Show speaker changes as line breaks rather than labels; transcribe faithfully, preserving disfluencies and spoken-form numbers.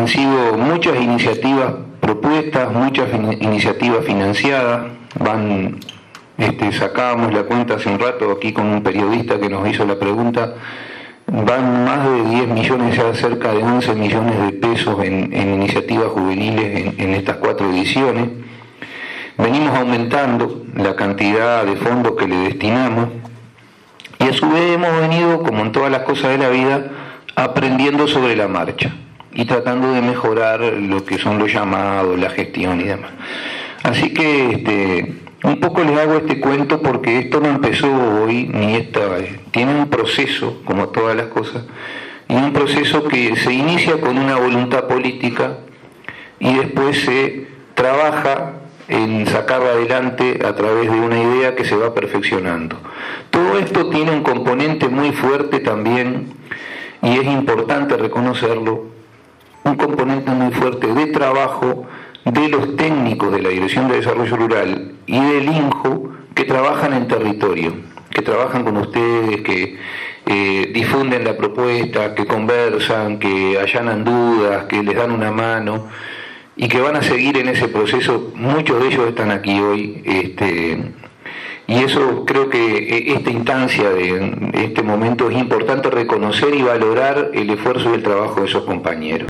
han sido muchas iniciativas propuestas, muchas fin- iniciativas financiadas. Van, este, sacábamos la cuenta hace un rato aquí con un periodista que nos hizo la pregunta, van más de diez millones, ya cerca de once millones de pesos en, en iniciativas juveniles en, en estas cuatro ediciones. Venimos aumentando la cantidad de fondos que le destinamos y a su vez hemos venido, como en todas las cosas de la vida, aprendiendo sobre la marcha y tratando de mejorar lo que son los llamados, la gestión y demás. Así que este, un poco les hago este cuento porque esto no empezó hoy, ni esta vez. Tiene un proceso, como todas las cosas, y un proceso que se inicia con una voluntad política y después se trabaja en sacarla adelante a través de una idea que se va perfeccionando. Todo esto tiene un componente muy fuerte también, y es importante reconocerlo, un componente muy fuerte de trabajo de los técnicos de la Dirección de Desarrollo Rural y del INJU que trabajan en territorio, que trabajan con ustedes, que eh, difunden la propuesta, que conversan, que allanan dudas, que les dan una mano y que van a seguir en ese proceso. Muchos de ellos están aquí hoy, este, y eso creo que esta instancia de este momento es importante reconocer y valorar el esfuerzo y el trabajo de esos compañeros.